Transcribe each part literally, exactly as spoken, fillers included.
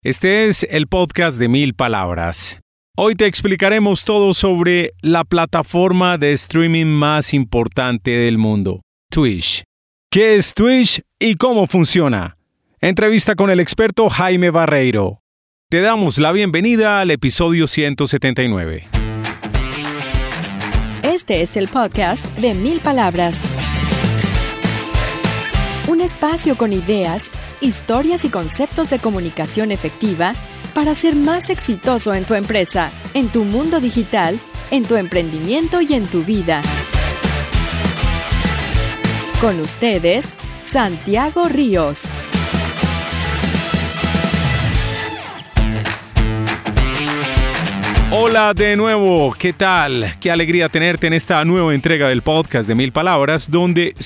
Este es el podcast de Mil Palabras. Hoy te explicaremos todo sobre la plataforma de streaming más importante del mundo, Twitch. ¿Qué es Twitch y cómo funciona? Entrevista con el experto Jaime Barreiro. Te damos la bienvenida al episodio ciento setenta y nueve. Este es el podcast de Mil Palabras. Un espacio con ideas, historias y conceptos de comunicación efectiva para ser más exitoso en tu empresa, en tu mundo digital, en tu emprendimiento y en tu vida. Con ustedes, Santiago Ríos. Hola de nuevo, ¿qué tal? Qué alegría tenerte en esta nueva entrega del podcast de Mil Palabras, donde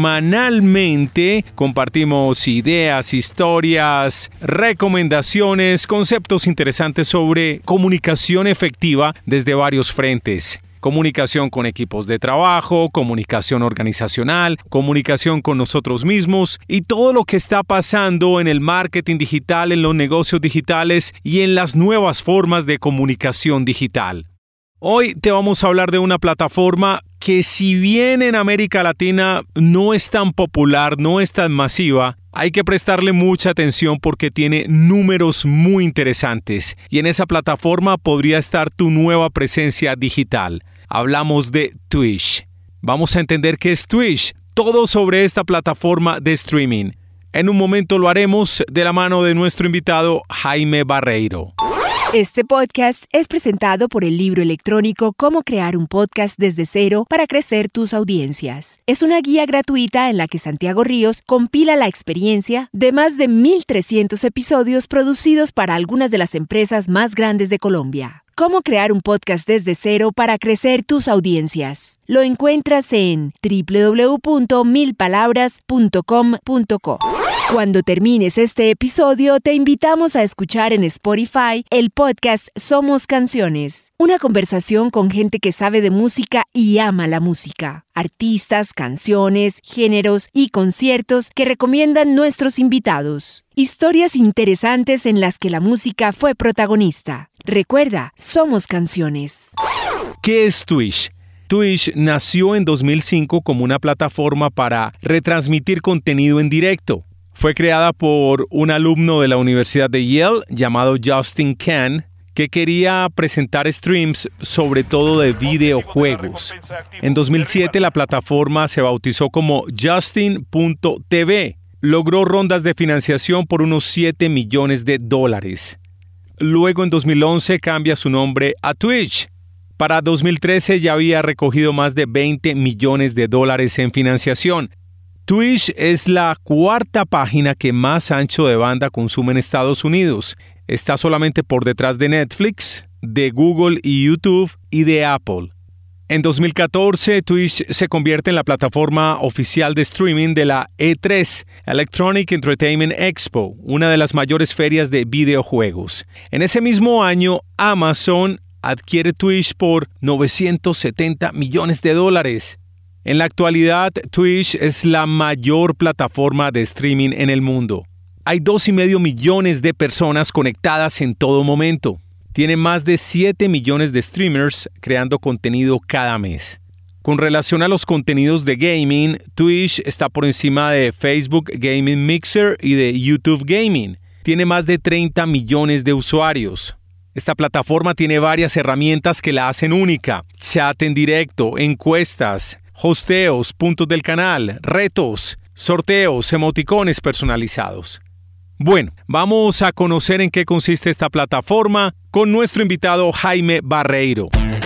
semanalmente compartimos ideas, historias, recomendaciones, conceptos interesantes sobre comunicación efectiva desde varios frentes. Comunicación con equipos de trabajo, comunicación organizacional, comunicación con nosotros mismos y todo lo que está pasando en el marketing digital, en los negocios digitales y en las nuevas formas de comunicación digital. Hoy te vamos a hablar de una plataforma que, si bien en América Latina no es tan popular, no es tan masiva, hay que prestarle mucha atención porque tiene números muy interesantes y en esa plataforma podría estar tu nueva presencia digital. Hablamos de Twitch. Vamos a entender qué es Twitch, todo sobre esta plataforma de streaming. En un momento lo haremos de la mano de nuestro invitado Jaime Barreiro. Este podcast es presentado por el libro electrónico Cómo crear un podcast desde cero para crecer tus audiencias. Es una guía gratuita en la que Santiago Ríos compila la experiencia de más de mil trescientos episodios producidos para algunas de las empresas más grandes de Colombia. Cómo crear un podcast desde cero para crecer tus audiencias. Lo encuentras en doble u doble u doble u punto mil palabras punto com punto co. Cuando termines este episodio, te invitamos a escuchar en Spotify el podcast Somos Canciones, una conversación con gente que sabe de música y ama la música. Artistas, canciones, géneros y conciertos que recomiendan nuestros invitados. Historias interesantes en las que la música fue protagonista. Recuerda, Somos Canciones. ¿Qué es Twitch? Twitch nació en dos mil cinco como una plataforma para retransmitir contenido en directo. Fue creada por un alumno de la Universidad de Yale llamado Justin Kan, que quería presentar streams sobre todo de videojuegos. En dos mil siete la plataforma se bautizó como Justin punto t v. Logró rondas de financiación por unos siete millones de dólares. Luego en dos mil once cambia su nombre a Twitch. Para dos mil trece ya había recogido más de veinte millones de dólares en financiación. Twitch es la cuarta página que más ancho de banda consume en Estados Unidos. Está solamente por detrás de Netflix, de Google y YouTube y de Apple. En dos mil catorce, Twitch se convierte en la plataforma oficial de streaming de la E tres, Electronic Entertainment Expo, una de las mayores ferias de videojuegos. En ese mismo año, Amazon adquiere Twitch por novecientos setenta millones de dólares. En la actualidad, Twitch es la mayor plataforma de streaming en el mundo. Hay dos y medio millones de personas conectadas en todo momento. Tiene más de siete millones de streamers creando contenido cada mes. Con relación a los contenidos de gaming, Twitch está por encima de Facebook Gaming Mixer y de YouTube Gaming. Tiene más de treinta millones de usuarios. Esta plataforma tiene varias herramientas que la hacen única. Chat en directo, encuestas, hosteos, puntos del canal, retos, sorteos, emoticones personalizados. Bueno, vamos a conocer en qué consiste esta plataforma con nuestro invitado Jaime Barreiro.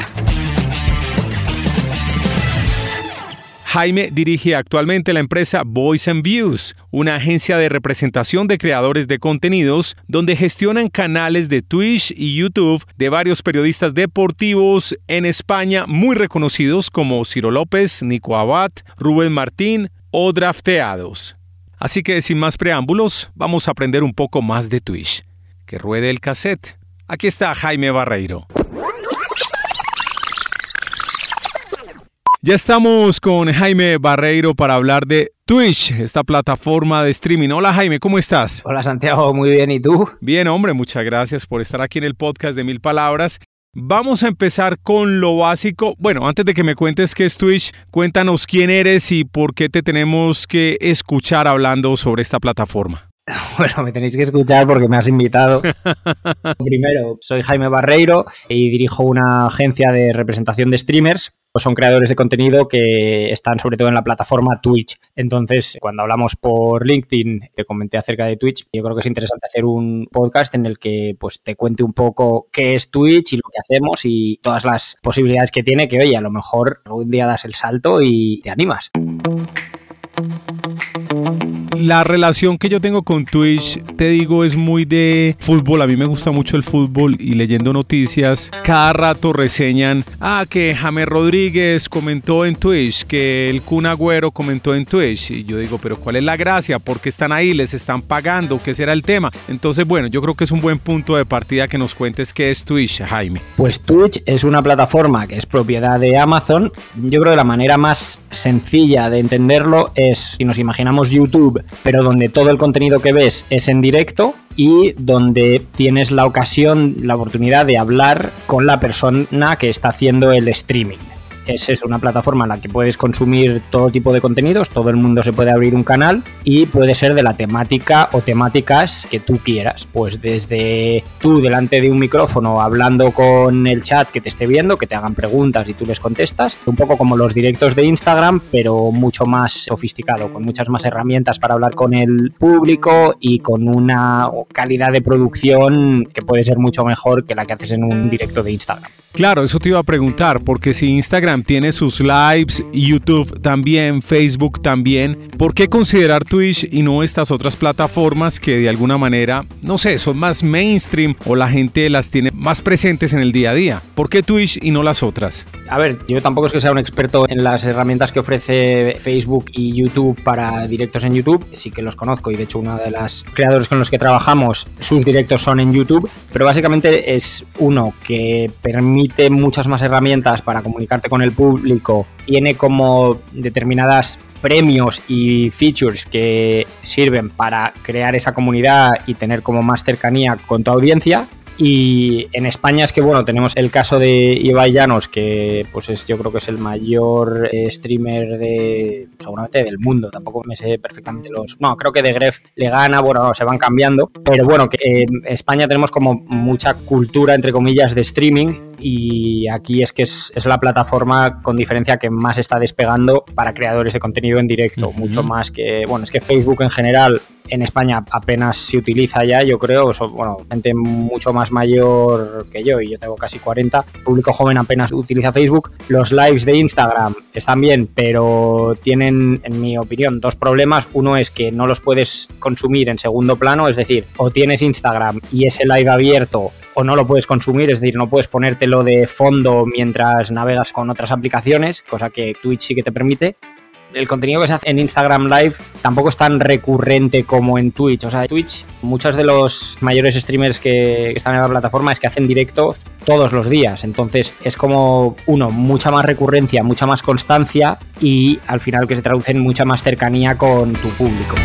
Jaime dirige actualmente la empresa Voice and Views, una agencia de representación de creadores de contenidos donde gestionan canales de Twitch y YouTube de varios periodistas deportivos en España muy reconocidos como Ciro López, Nico Abad, Rubén Martín o Drafteados. Así que sin más preámbulos, vamos a aprender un poco más de Twitch. Que ruede el cassette. Aquí está Jaime Barreiro. Ya estamos con Jaime Barreiro para hablar de Twitch, esta plataforma de streaming. Hola Jaime, ¿cómo estás? Hola Santiago, muy bien, ¿y tú? Bien, hombre, muchas gracias por estar aquí en el podcast de Mil Palabras. Vamos a empezar con lo básico. Bueno, antes de que me cuentes qué es Twitch, cuéntanos quién eres y por qué te tenemos que escuchar hablando sobre esta plataforma. Bueno, me tenéis que escuchar porque me has invitado. Primero, soy Jaime Barreiro y dirijo una agencia de representación de streamers. Son creadores de contenido que están sobre todo en la plataforma Twitch. Entonces, cuando hablamos por LinkedIn, te comenté acerca de Twitch. Yo creo que es interesante hacer un podcast en el que pues te cuente un poco qué es Twitch y lo que hacemos y todas las posibilidades que tiene, que oye, a lo mejor algún día das el salto y te animas. La relación que yo tengo con Twitch, te digo, es muy de fútbol. A mí me gusta mucho el fútbol y leyendo noticias, cada rato reseñan, ah, que James Rodríguez comentó en Twitch, que el Kun Agüero comentó en Twitch. Y yo digo, pero ¿cuál es la gracia? ¿Por qué están ahí? ¿Les están pagando? ¿Qué será el tema? Entonces, bueno, yo creo que es un buen punto de partida que nos cuentes qué es Twitch, Jaime. Pues Twitch es una plataforma que es propiedad de Amazon. Yo creo que la manera más sencilla de entenderlo es, si nos imaginamos YouTube, pero donde todo el contenido que ves es en directo y donde tienes la ocasión, la oportunidad de hablar con la persona que está haciendo el streaming. Es, es una plataforma en la que puedes consumir todo tipo de contenidos, todo el mundo se puede abrir un canal y puede ser de la temática o temáticas que tú quieras. Pues desde tú delante de un micrófono hablando con el chat que te esté viendo, que te hagan preguntas y tú les contestas, un poco como los directos de Instagram, pero mucho más sofisticado, con muchas más herramientas para hablar con el público y con una calidad de producción que puede ser mucho mejor que la que haces en un directo de Instagram. Claro, eso te iba a preguntar, porque si Instagram tiene sus lives, YouTube también, Facebook también, ¿por qué considerar Twitch y no estas otras plataformas que de alguna manera, no sé, son más mainstream o la gente las tiene más presentes en el día a día? ¿Por qué Twitch y no las otras? A ver, yo tampoco es que sea un experto en las herramientas que ofrece Facebook y YouTube para directos en YouTube, sí que los conozco y de hecho uno de los creadores con los que trabajamos, sus directos son en YouTube, pero básicamente es uno que permite muchas más herramientas para comunicarte con el público, tiene como determinadas premios y features que sirven para crear esa comunidad y tener como más cercanía con tu audiencia. Y en España es que, bueno, tenemos el caso de Ibai Llanos, que pues es, yo creo que es el mayor eh, streamer de, seguramente del mundo, tampoco me sé perfectamente los... No, creo que de Gref le gana, bueno, se van cambiando, pero bueno, que en España tenemos como mucha cultura, entre comillas, de streaming y aquí es que es, es la plataforma con diferencia que más está despegando para creadores de contenido en directo, uh-huh. Mucho más que, bueno, es que Facebook en general en España apenas se utiliza ya, yo creo, eso, bueno, gente mucho más mayor que yo y yo tengo casi cuarenta, público joven apenas utiliza Facebook. Los lives de Instagram están bien, pero tienen, en mi opinión, dos problemas. Uno es que no los puedes consumir en segundo plano, es decir, o tienes Instagram y ese live abierto o no lo puedes consumir, es decir, no puedes ponértelo de fondo mientras navegas con otras aplicaciones, cosa que Twitch sí que te permite. El contenido que se hace en Instagram Live tampoco es tan recurrente como en Twitch. O sea, Twitch, muchos de los mayores streamers que están en la plataforma es que hacen directos todos los días. Entonces es como, uno, mucha más recurrencia, mucha más constancia y al final que se traduce en mucha más cercanía con tu público.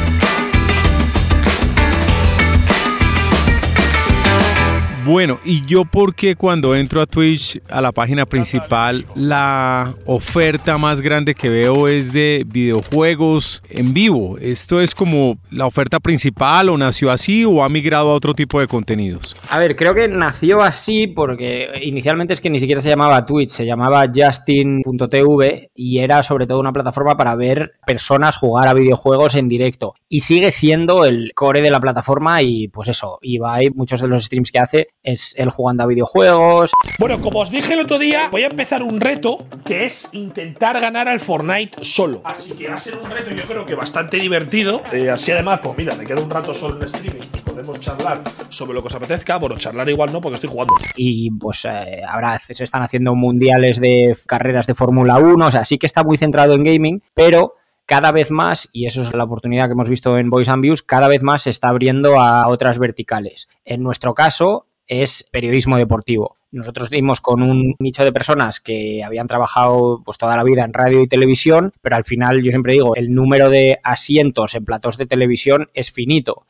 Bueno, y yo porque cuando entro a Twitch, a la página principal, la oferta más grande que veo es de videojuegos en vivo. ¿Esto es como la oferta principal o nació así o ha migrado a otro tipo de contenidos? A ver, creo que nació así porque inicialmente es que ni siquiera se llamaba Twitch, se llamaba Justin punto t v y era sobre todo una plataforma para ver personas jugar a videojuegos en directo. Y sigue siendo el core de la plataforma y pues eso, Ibai, muchos de los streams que hace es él jugando a videojuegos. Bueno, como os dije el otro día, voy a empezar un reto que es intentar ganar al Fortnite solo. Así que va a ser un reto yo creo que bastante divertido. Eh, así además, pues mira, me queda un rato solo en streaming y podemos charlar sobre lo que os apetezca. Bueno, charlar igual no porque estoy jugando. Y pues eh, ahora se están haciendo mundiales de carreras de Fórmula uno, o sea, sí que está muy centrado en gaming, pero cada vez más, y eso es la oportunidad que hemos visto en Voice and Views, cada vez más se está abriendo a otras verticales. En nuestro caso, es periodismo deportivo. Nosotros dimos con un nicho de personas que habían trabajado pues toda la vida en radio y televisión, pero al final yo siempre digo, el número de asientos en platós de televisión es finito.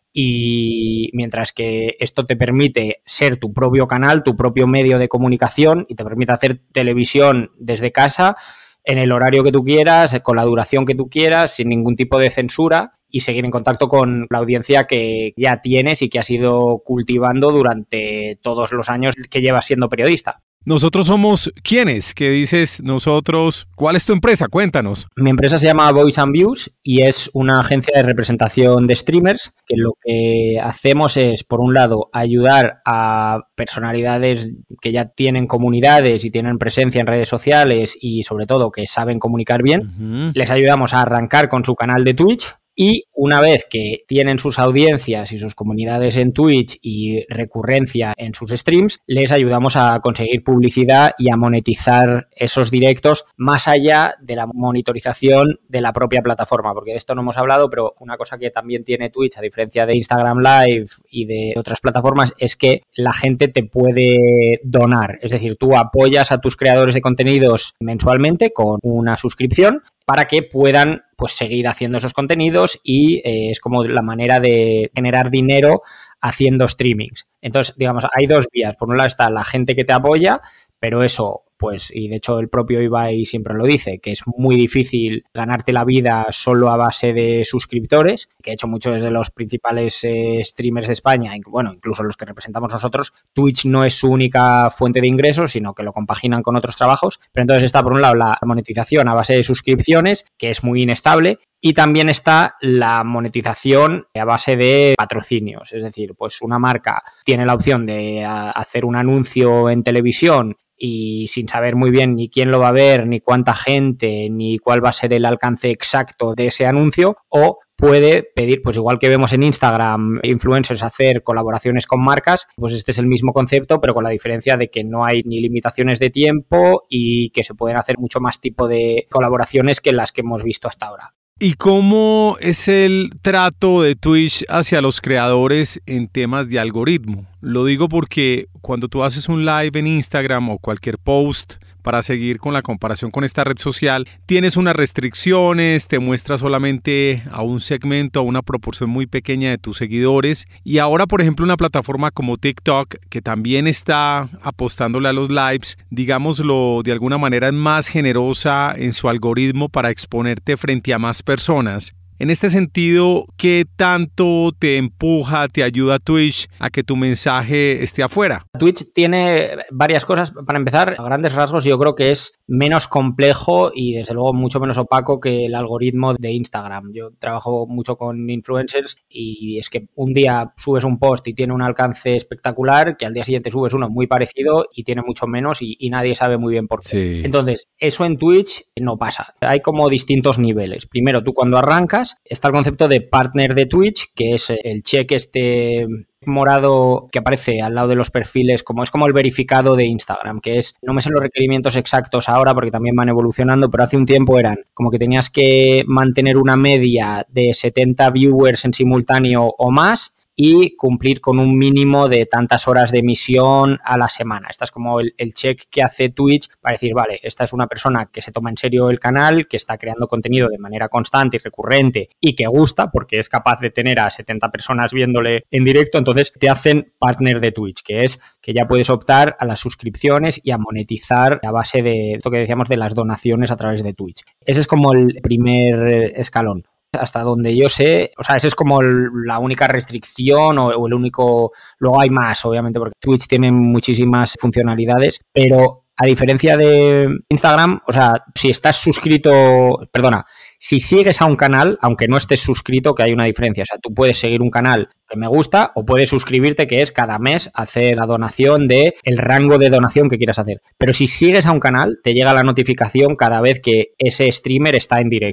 Y mientras que esto te permite ser tu propio canal, tu propio medio de comunicación y te permite hacer televisión desde casa, en el horario que tú quieras, con la duración que tú quieras, sin ningún tipo de censura y seguir en contacto con la audiencia que ya tienes y que has ido cultivando durante todos los años que llevas siendo periodista. Nosotros somos ¿quiénes? ¿Qué dices nosotros? ¿Cuál es tu empresa? Cuéntanos. Mi empresa se llama Voice and Views y es una agencia de representación de streamers que lo que hacemos es, por un lado, ayudar a personalidades que ya tienen comunidades y tienen presencia en redes sociales y, sobre todo, que saben comunicar bien. Uh-huh. Les ayudamos a arrancar con su canal de Twitch. Y una vez que tienen sus audiencias y sus comunidades en Twitch y recurrencia en sus streams, les ayudamos a conseguir publicidad y a monetizar esos directos más allá de la monitorización de la propia plataforma, porque de esto no hemos hablado, pero una cosa que también tiene Twitch, a diferencia de Instagram Live y de otras plataformas, es que la gente te puede donar. Es decir, tú apoyas a tus creadores de contenidos mensualmente con una suscripción para que puedan pues seguir haciendo esos contenidos y eh, es como la manera de generar dinero haciendo streamings. Entonces, digamos, hay dos vías. Por un lado está la gente que te apoya, pero eso, pues, y de hecho el propio Ibai siempre lo dice, que es muy difícil ganarte la vida solo a base de suscriptores, que de hecho muchos de los principales eh, streamers de España, bueno, incluso los que representamos nosotros, Twitch no es su única fuente de ingresos, sino que lo compaginan con otros trabajos. Pero entonces está, por un lado, la monetización a base de suscripciones, que es muy inestable, y también está la monetización a base de patrocinios. Es decir, pues una marca tiene la opción de hacer un anuncio en televisión y sin saber muy bien ni quién lo va a ver, ni cuánta gente, ni cuál va a ser el alcance exacto de ese anuncio, o puede pedir, pues igual que vemos en Instagram, influencers hacer colaboraciones con marcas, pues este es el mismo concepto, pero con la diferencia de que no hay ni limitaciones de tiempo y que se pueden hacer mucho más tipo de colaboraciones que las que hemos visto hasta ahora. ¿Y cómo es el trato de Twitch hacia los creadores en temas de algoritmo? Lo digo porque cuando tú haces un live en Instagram o cualquier post para seguir con la comparación con esta red social, tienes unas restricciones, te muestra solamente a un segmento, a una proporción muy pequeña de tus seguidores. Y ahora, por ejemplo, una plataforma como TikTok, que también está apostándole a los lives, digámoslo de alguna manera, es más generosa en su algoritmo para exponerte frente a más personas. En este sentido, ¿qué tanto te empuja, te ayuda Twitch a que tu mensaje esté afuera? Twitch tiene varias cosas. Para empezar, a grandes rasgos yo creo que es menos complejo y desde luego mucho menos opaco que el algoritmo de Instagram. Yo trabajo mucho con influencers y es que un día subes un post y tiene un alcance espectacular, que al día siguiente subes uno muy parecido y tiene mucho menos y, y nadie sabe muy bien por qué. Sí. Entonces, eso en Twitch no pasa. Hay como distintos niveles. Primero, tú cuando arrancas, está el concepto de partner de Twitch, que es el check este morado que aparece al lado de los perfiles, como es como el verificado de Instagram, que es, no me sé los requerimientos exactos ahora porque también van evolucionando, pero hace un tiempo eran como que tenías que mantener una media de setenta viewers en simultáneo o más y cumplir con un mínimo de tantas horas de emisión a la semana. Esta es como el, el check que hace Twitch para decir, vale, esta es una persona que se toma en serio el canal, que está creando contenido de manera constante y recurrente y que gusta porque es capaz de tener a setenta personas viéndole en directo, entonces te hacen partner de Twitch, que es que ya puedes optar a las suscripciones y a monetizar a base de esto que decíamos de las donaciones a través de Twitch. Ese es como el primer escalón. Hasta donde yo sé, o sea, esa es como el, la única restricción o, o el único... Luego hay más, obviamente, porque Twitch tiene muchísimas funcionalidades, pero a diferencia de Instagram, o sea, si estás suscrito... Perdona, si sigues a un canal, aunque no estés suscrito, que hay una diferencia. O sea, tú puedes seguir un canal que me gusta o puedes suscribirte, que es cada mes hacer la donación de el rango de donación que quieras hacer. Pero si sigues a un canal, te llega la notificación cada vez que ese streamer está en directo.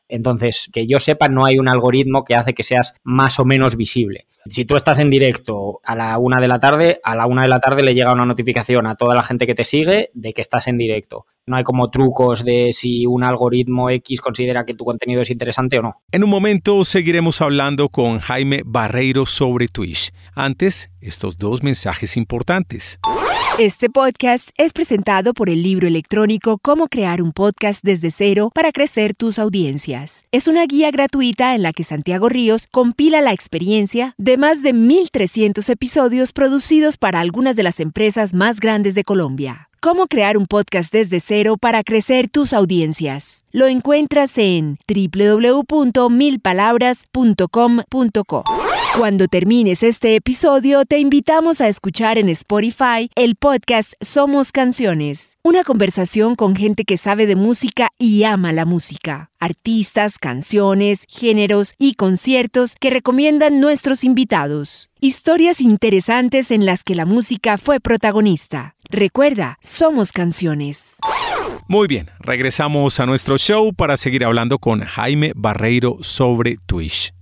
Entonces, que yo sepa, no hay un algoritmo que hace que seas más o menos visible. Si tú estás en directo a la una de la tarde, a la una de la tarde le llega una notificación a toda la gente que te sigue de que estás en directo. No hay como trucos de si un algoritmo X considera que tu contenido es interesante o no. En un momento seguiremos hablando con Jaime Barreiro sobre Twitch. Antes, estos dos mensajes importantes. Este podcast es presentado por el libro electrónico Cómo crear un podcast desde cero para crecer tus audiencias. Es una guía gratuita en la que Santiago Ríos compila la experiencia de más de mil trescientos episodios producidos para algunas de las empresas más grandes de Colombia. Cómo crear un podcast desde cero para crecer tus audiencias. Lo encuentras en doble u doble u doble u punto mil palabras punto com punto co. Cuando termines este episodio, te invitamos a escuchar en Spotify el podcast Somos Canciones, una conversación con gente que sabe de música y ama la música. Artistas, canciones, géneros y conciertos que recomiendan nuestros invitados. Historias interesantes en las que la música fue protagonista. Recuerda, Somos Canciones. Muy bien, regresamos a nuestro show para seguir hablando con Jaime Barreiro sobre Twitch.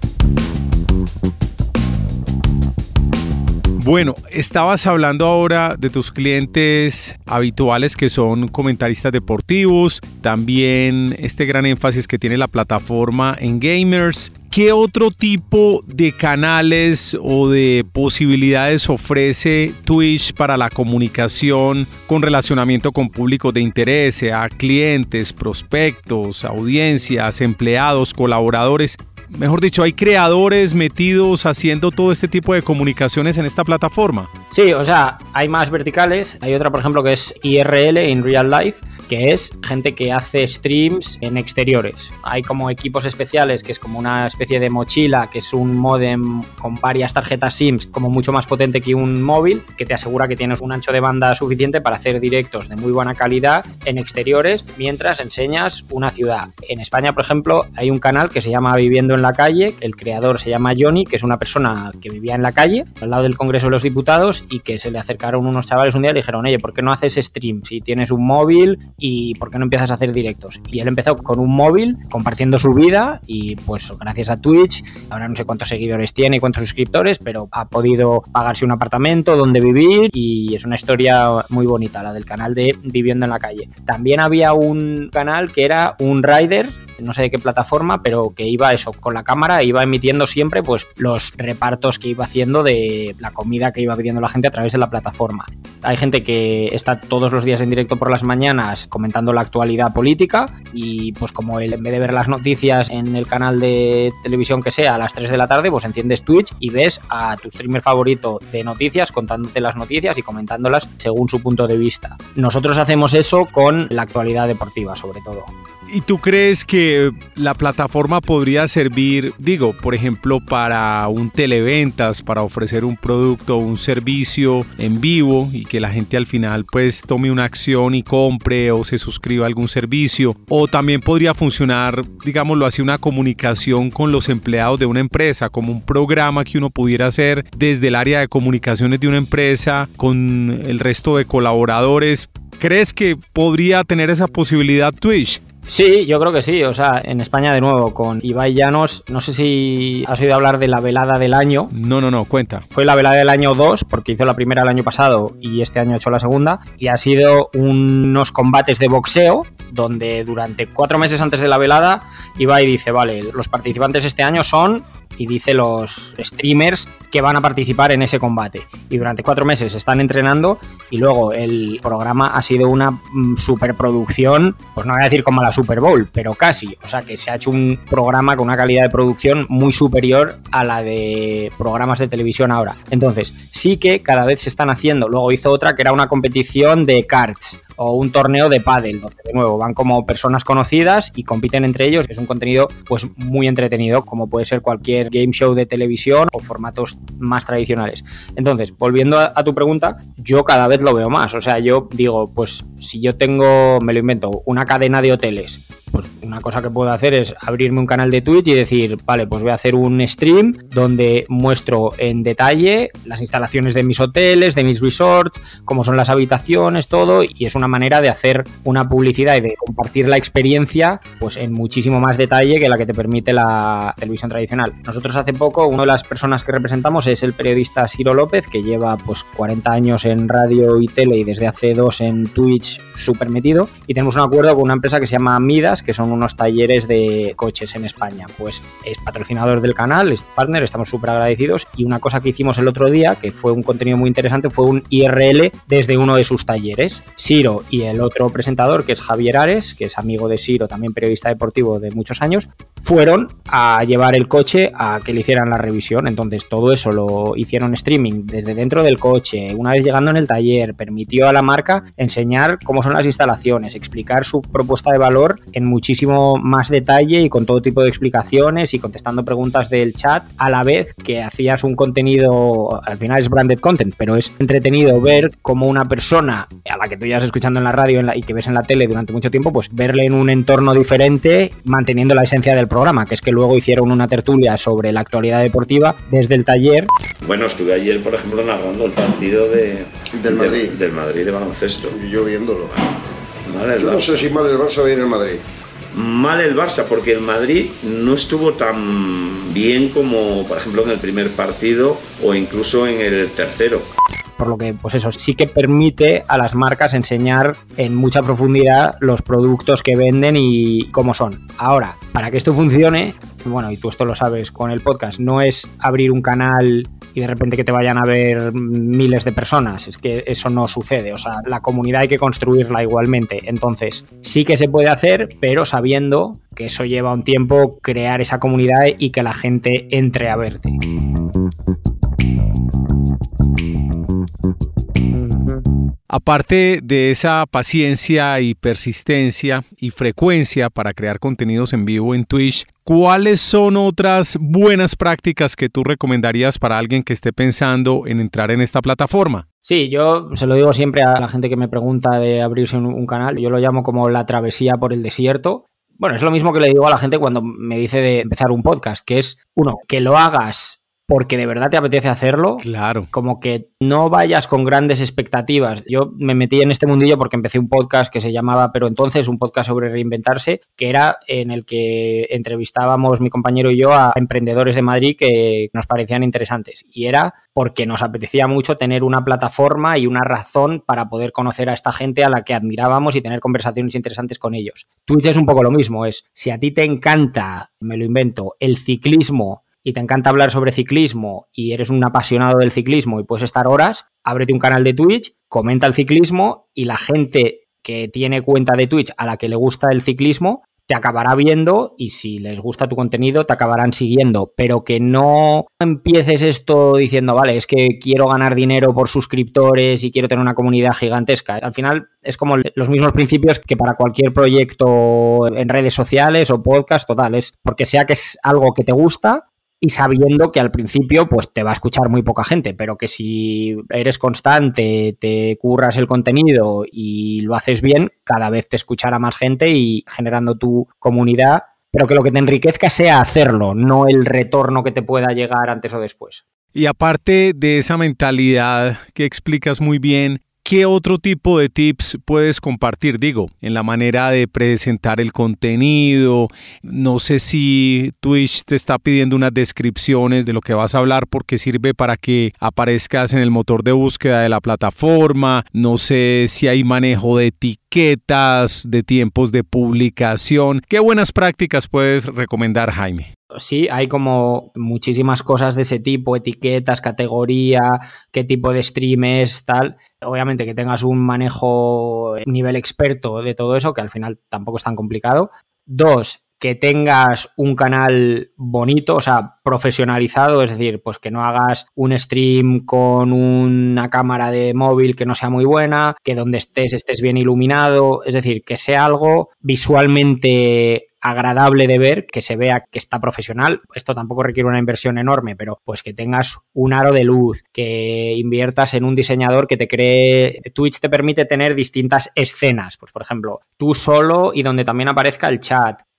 Bueno, estabas hablando ahora de tus clientes habituales que son comentaristas deportivos, también este gran énfasis que tiene la plataforma en gamers. ¿Qué otro tipo de canales o de posibilidades ofrece Twitch para la comunicación con relacionamiento con públicos de interés, sea clientes, prospectos, audiencias, empleados, colaboradores? Mejor dicho, ¿hay creadores metidos haciendo todo este tipo de comunicaciones en esta plataforma? Sí, o sea, hay más verticales. Hay otra, por ejemplo, que es I R L, in real life, que es gente que hace streams en exteriores. Hay como equipos especiales, que es como una especie de mochila, que es un módem con varias tarjetas SIMs, como mucho más potente que un móvil, que te asegura que tienes un ancho de banda suficiente para hacer directos de muy buena calidad en exteriores mientras enseñas una ciudad. En España, por ejemplo, hay un canal que se llama Viviendo en la Calle. El creador se llama Johnny, que es una persona que vivía en la calle, al lado del Congreso de los Diputados, y que se le acercaron unos chavales un día y le dijeron: oye, ¿por qué no haces stream si tienes un móvil y por qué no empiezas a hacer directos? Y él empezó con un móvil compartiendo su vida y pues gracias a Twitch, ahora no sé cuántos seguidores tiene y cuántos suscriptores, pero ha podido pagarse un apartamento donde vivir y es una historia muy bonita, la del canal de Viviendo en la Calle. También había un canal que era un rider, no sé de qué plataforma, pero que iba eso, con la cámara, iba emitiendo siempre pues los repartos que iba haciendo de la comida que iba pidiendo la gente a través de la plataforma. Hay gente que está todos los días en directo por las mañanas comentando la actualidad política y pues como él, en vez de ver las noticias en el canal de televisión que sea a las tres de la tarde, pues enciendes Twitch y ves a tu streamer favorito de noticias contándote las noticias y comentándolas según su punto de vista. Nosotros hacemos eso con la actualidad deportiva, sobre todo. ¿Y tú crees que la plataforma podría servir, digo, por ejemplo, para un televentas, para ofrecer un producto o un servicio en vivo y que la gente al final pues tome una acción y compre o se suscriba a algún servicio? O también podría funcionar, digámoslo así, una comunicación con los empleados de una empresa, como un programa que uno pudiera hacer desde el área de comunicaciones de una empresa con el resto de colaboradores. ¿Crees que podría tener esa posibilidad Twitch? Sí, yo creo que sí. O sea, en España, de nuevo, con Ibai Llanos, no sé si has oído hablar de la velada del año. No, no, no, cuenta. Fue la velada del año dos, porque hizo la primera el año pasado y este año ha hecho la segunda. Y ha sido unos combates de boxeo, donde durante cuatro meses antes de la velada, Ibai dice, vale, los participantes este año son... y dice los streamers que van a participar en ese combate. Y durante cuatro meses están entrenando y luego el programa ha sido una mm, superproducción, pues no voy a decir como la Super Bowl, pero casi. O sea que se ha hecho un programa con una calidad de producción muy superior a la de programas de televisión ahora. Entonces, sí que cada vez se están haciendo. Luego hizo otra que era una competición de karts o un torneo de pádel, donde de nuevo van como personas conocidas y compiten entre ellos. Es un contenido pues muy entretenido, como puede ser cualquier game show de televisión o formatos más tradicionales. Entonces, volviendo a, a tu pregunta, yo cada vez lo veo más. O sea, yo digo, pues si yo tengo, me lo invento, una cadena de hoteles, pues Una cosa que puedo hacer es abrirme un canal de Twitch y decir, vale, pues voy a hacer un stream donde muestro en detalle las instalaciones de mis hoteles, de mis resorts, cómo son las habitaciones, todo, y es una manera de hacer una publicidad y de compartir la experiencia pues en muchísimo más detalle que la que te permite la televisión tradicional. Nosotros hace poco, una de las personas que representamos es el periodista Ciro López, que lleva pues cuarenta años en radio y tele y desde hace dos en Twitch súper metido, y tenemos un acuerdo con una empresa que se llama Midas, que son unos talleres de coches en España. Pues es patrocinador del canal, es partner, estamos súper agradecidos, y una cosa que hicimos el otro día, que fue un contenido muy interesante, fue un I R L desde uno de sus talleres. Ciro y el otro presentador, que es Javier Ares, que es amigo de Ciro, también periodista deportivo de muchos años, fueron a llevar el coche a que le hicieran la revisión. Entonces todo eso lo hicieron streaming desde dentro del coche. Una vez llegando en el taller, permitió a la marca enseñar cómo son las instalaciones, explicar su propuesta de valor en muchísimo más detalle y con todo tipo de explicaciones y contestando preguntas del chat, a la vez que hacías un contenido, al final es branded content, pero es entretenido ver cómo una persona a la que tú llevas escuchando en la radio en la, y que ves en la tele durante mucho tiempo, pues verle en un entorno diferente, manteniendo la esencia del programa, que es que luego hicieron una tertulia sobre la actualidad deportiva desde el taller. Bueno, estuve ayer, por ejemplo, narrando el partido de, del Madrid, de, del Madrid de baloncesto. Y yo viéndolo. Mal el yo no sé si mal el Barça o bien el Madrid. Mal el Barça, porque el Madrid no estuvo tan bien como, por ejemplo, en el primer partido o incluso en el tercero. Por lo que, pues eso, sí que permite a las marcas enseñar en mucha profundidad los productos que venden y cómo son. Ahora, para que esto funcione, bueno, y tú esto lo sabes con el podcast, no es abrir un canal y de repente que te vayan a ver miles de personas, es que eso no sucede, o sea, la comunidad hay que construirla igualmente. Entonces, sí que se puede hacer, pero sabiendo que eso lleva un tiempo crear esa comunidad y que la gente entre a verte. Aparte de esa paciencia y persistencia y frecuencia para crear contenidos en vivo en Twitch, ¿cuáles son otras buenas prácticas que tú recomendarías para alguien que esté pensando en entrar en esta plataforma? Sí, yo se lo digo siempre a la gente que me pregunta de abrirse un, un canal, yo lo llamo como la travesía por el desierto. Bueno, es lo mismo que le digo a la gente cuando me dice de empezar un podcast, que es, uno, que lo hagas porque de verdad te apetece hacerlo. Claro. Como que no vayas con grandes expectativas. Yo me metí en este mundillo porque empecé un podcast que se llamaba Pero Entonces, un podcast sobre reinventarse, que era en el que entrevistábamos mi compañero y yo a emprendedores de Madrid que nos parecían interesantes. Y era porque nos apetecía mucho tener una plataforma y una razón para poder conocer a esta gente a la que admirábamos y tener conversaciones interesantes con ellos. Twitch es un poco lo mismo. Es, si a ti te encanta, me lo invento, el ciclismo, y te encanta hablar sobre ciclismo y eres un apasionado del ciclismo y puedes estar horas, ábrete un canal de Twitch, comenta el ciclismo y la gente que tiene cuenta de Twitch a la que le gusta el ciclismo te acabará viendo y si les gusta tu contenido te acabarán siguiendo, pero que no empieces esto diciendo, vale, es que quiero ganar dinero por suscriptores y quiero tener una comunidad gigantesca. Al final es como los mismos principios que para cualquier proyecto en redes sociales o podcast, total, es porque sea que es algo que te gusta y sabiendo que al principio pues te va a escuchar muy poca gente, pero que si eres constante, te curras el contenido y lo haces bien, cada vez te escuchará más gente y generando tu comunidad, pero que lo que te enriquezca sea hacerlo, no el retorno que te pueda llegar antes o después. Y aparte de esa mentalidad que explicas muy bien, ¿qué otro tipo de tips puedes compartir? Digo, en la manera de presentar el contenido. No sé si Twitch te está pidiendo unas descripciones de lo que vas a hablar porque sirve para que aparezcas en el motor de búsqueda de la plataforma. No sé si hay manejo de etiquetas, de tiempos de publicación. ¿Qué buenas prácticas puedes recomendar, Jaime? Sí, hay como muchísimas cosas de ese tipo, etiquetas, categoría, qué tipo de stream es, tal. Obviamente que tengas un manejo nivel experto de todo eso, que al final tampoco es tan complicado. Dos, que tengas un canal bonito, o sea, profesionalizado, es decir, pues que no hagas un stream con una cámara de móvil que no sea muy buena, que donde estés estés bien iluminado, es decir, que sea algo visualmente agradable de ver, que se vea que está profesional. Esto tampoco requiere una inversión enorme, pero pues que tengas un aro de luz, que inviertas en un diseñador que te cree. Twitch te permite tener distintas escenas, pues por ejemplo, tú solo y donde también aparezca el chat,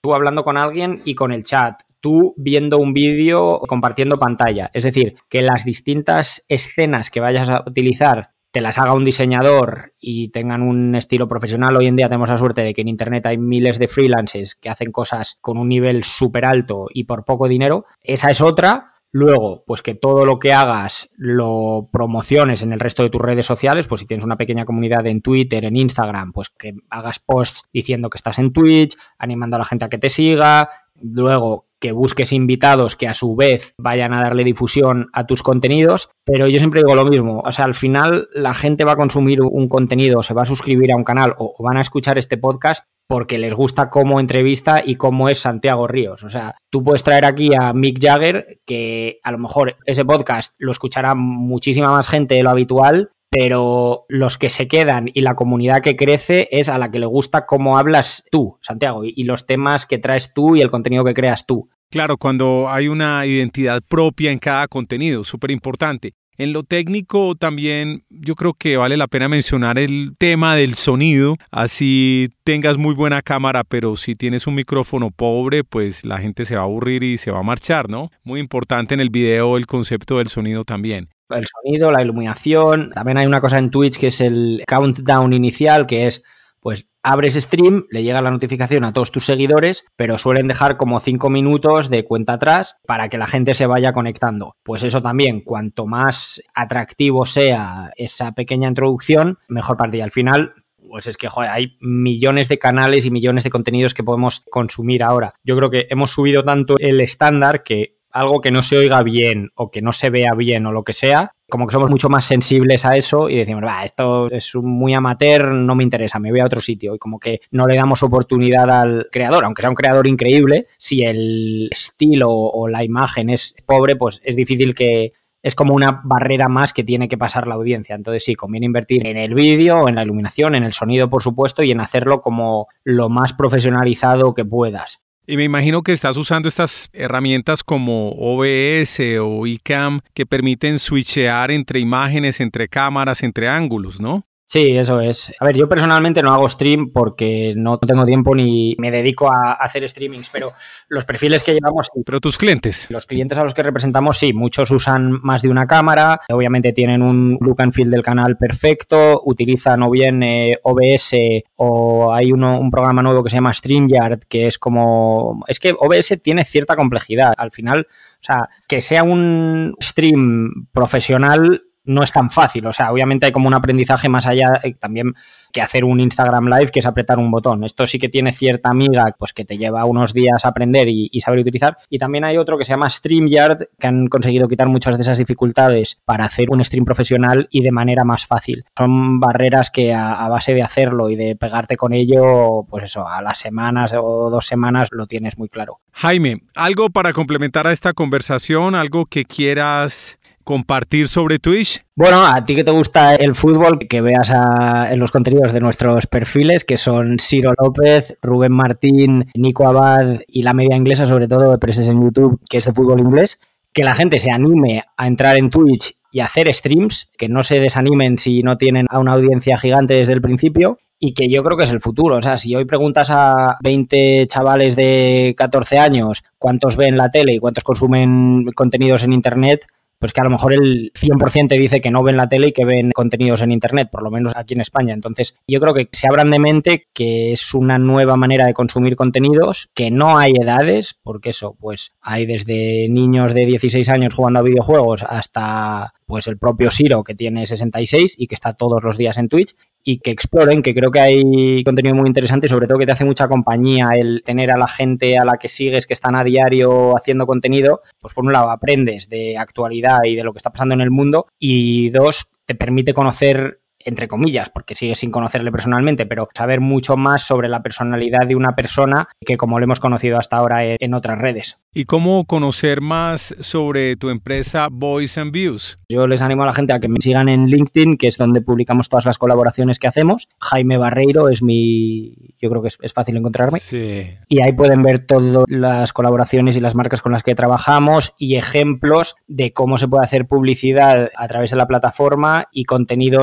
tú hablando con alguien y con el chat, tú viendo un vídeo, compartiendo pantalla. Es decir, que las distintas escenas que vayas a utilizar te las haga un diseñador y tengan un estilo profesional. Hoy en día tenemos la suerte de que en Internet hay miles de freelancers que hacen cosas con un nivel súper alto y por poco dinero. Esa es otra. Luego, pues que todo lo que hagas lo promociones en el resto de tus redes sociales, pues si tienes una pequeña comunidad en Twitter, en Instagram, pues que hagas posts diciendo que estás en Twitch, animando a la gente a que te siga. Luego, que busques invitados que a su vez vayan a darle difusión a tus contenidos, pero yo siempre digo lo mismo, o sea, al final la gente va a consumir un contenido, se va a suscribir a un canal o van a escuchar este podcast porque les gusta cómo entrevista y cómo es Santiago Ríos. O sea, tú puedes traer aquí a Mick Jagger, que a lo mejor ese podcast lo escuchará muchísima más gente de lo habitual, pero los que se quedan y la comunidad que crece es a la que le gusta cómo hablas tú, Santiago, y los temas que traes tú y el contenido que creas tú. Claro, cuando hay una identidad propia en cada contenido, súper importante. En lo técnico también yo creo que vale la pena mencionar el tema del sonido. Así tengas muy buena cámara, pero si tienes un micrófono pobre, pues la gente se va a aburrir y se va a marchar, ¿no? Muy importante en el video el concepto del sonido también. El sonido, la iluminación. También hay una cosa en Twitch que es el countdown inicial, que es, pues, abres stream, le llega la notificación a todos tus seguidores, pero suelen dejar como cinco minutos de cuenta atrás para que la gente se vaya conectando. Pues eso también, cuanto más atractivo sea esa pequeña introducción, mejor para ti. Al final, pues es que, joder, hay millones de canales y millones de contenidos que podemos consumir ahora. Yo creo que hemos subido tanto el estándar que algo que no se oiga bien o que no se vea bien o lo que sea, como que somos mucho más sensibles a eso y decimos, va, esto es muy amateur, no me interesa, me voy a otro sitio. Y como que no le damos oportunidad al creador, aunque sea un creador increíble, si el estilo o la imagen es pobre, pues es difícil que... Es como una barrera más que tiene que pasar la audiencia. Entonces sí, conviene invertir en el vídeo, en la iluminación, en el sonido, por supuesto, y en hacerlo como lo más profesionalizado que puedas. Y me imagino que estás usando estas herramientas como O B S o iCam que permiten switchear entre imágenes, entre cámaras, entre ángulos, ¿no? Sí, eso es. A ver, yo personalmente no hago stream porque no tengo tiempo ni me dedico a hacer streamings, pero los perfiles que llevamos... Pero tus clientes. Los clientes a los que representamos, sí, muchos usan más de una cámara, obviamente tienen un look and feel del canal perfecto, utilizan o bien eh, O B S o hay uno, un programa nuevo que se llama StreamYard, que es como... Es que O B S tiene cierta complejidad. Al final, o sea, que sea un stream profesional... no es tan fácil, o sea, obviamente hay como un aprendizaje más allá eh, también que hacer un Instagram Live, que es apretar un botón. Esto sí que tiene cierta amiga, pues que te lleva unos días a aprender y, y saber utilizar. Y también hay otro que se llama StreamYard, que han conseguido quitar muchas de esas dificultades para hacer un stream profesional y de manera más fácil. Son barreras que a, a base de hacerlo y de pegarte con ello, pues eso, a las semanas o dos semanas lo tienes muy claro. Jaime, ¿algo para complementar a esta conversación? ¿Algo que quieras compartir sobre Twitch? Bueno, a ti que te gusta el fútbol, que veas a, en los contenidos de nuestros perfiles, que son Ciro López, Rubén Martín, Nico Abad y la media inglesa, sobre todo, pero ese es en YouTube, que es de fútbol inglés, que la gente se anime a entrar en Twitch y a hacer streams, que no se desanimen si no tienen a una audiencia gigante desde el principio, y que yo creo que es el futuro. O sea, si hoy preguntas a veinte chavales de catorce años cuántos ven la tele y cuántos consumen contenidos en Internet, pues que a lo mejor el cien por ciento dice que no ven la tele y que ven contenidos en Internet, por lo menos aquí en España. Entonces, yo creo que se abran de mente que es una nueva manera de consumir contenidos, que no hay edades, porque eso, pues hay desde niños de dieciséis años jugando a videojuegos hasta pues el propio Ciro, que tiene sesenta y seis y que está todos los días en Twitch, y que exploren, que creo que hay contenido muy interesante y sobre todo que te hace mucha compañía el tener a la gente a la que sigues que están a diario haciendo contenido. Pues por un lado aprendes de actualidad y de lo que está pasando en el mundo, y dos, te permite conocer, entre comillas, porque sigues sin conocerle personalmente, pero saber mucho más sobre la personalidad de una persona que como lo hemos conocido hasta ahora en otras redes. ¿Y cómo conocer más sobre tu empresa Voice and Views? Yo les animo a la gente a que me sigan en LinkedIn, que es donde publicamos todas las colaboraciones que hacemos. Jaime Barreiro es mi... Yo creo que es, es fácil encontrarme. Sí. Y ahí pueden ver todas las colaboraciones y las marcas con las que trabajamos y ejemplos de cómo se puede hacer publicidad a través de la plataforma y contenidos diferentes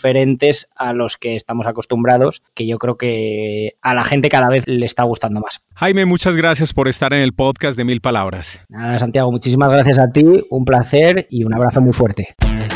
diferentes a los que estamos acostumbrados, que yo creo que a la gente cada vez le está gustando más. Jaime, muchas gracias por estar en el podcast de Mil Palabras. Nada, Santiago, muchísimas gracias a ti, un placer y un abrazo muy fuerte.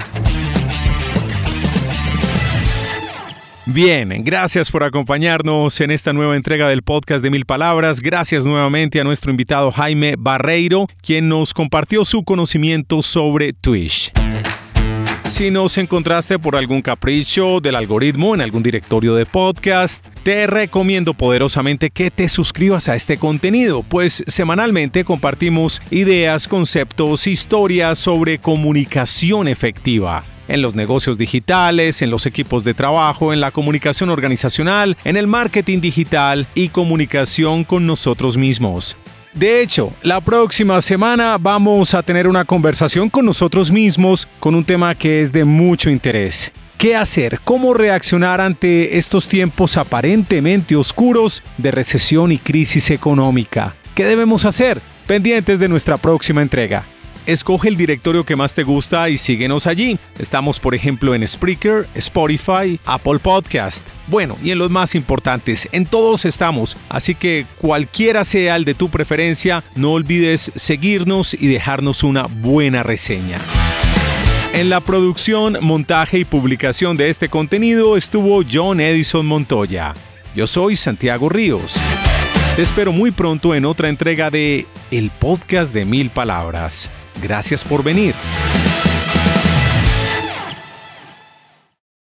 Bien, gracias por acompañarnos en esta nueva entrega del podcast de Mil Palabras. Gracias nuevamente a nuestro invitado Jaime Barreiro, quien nos compartió su conocimiento sobre Twitch. Si nos encontraste por algún capricho del algoritmo en algún directorio de podcast, te recomiendo poderosamente que te suscribas a este contenido, pues semanalmente compartimos ideas, conceptos, historias sobre comunicación efectiva. En los negocios digitales, en los equipos de trabajo, en la comunicación organizacional, en el marketing digital y comunicación con nosotros mismos. De hecho, la próxima semana vamos a tener una conversación con nosotros mismos con un tema que es de mucho interés. ¿Qué hacer? ¿Cómo reaccionar ante estos tiempos aparentemente oscuros de recesión y crisis económica? ¿Qué debemos hacer? Pendientes de nuestra próxima entrega. Escoge el directorio que más te gusta y síguenos allí. Estamos, por ejemplo, en Spreaker, Spotify, Apple Podcast. Bueno, y en los más importantes, en todos estamos. Así que cualquiera sea el de tu preferencia, no olvides seguirnos y dejarnos una buena reseña. En la producción, montaje y publicación de este contenido estuvo John Edison Montoya. Yo soy Santiago Ríos. Te espero muy pronto en otra entrega de El Podcast de Mil Palabras. Gracias por venir.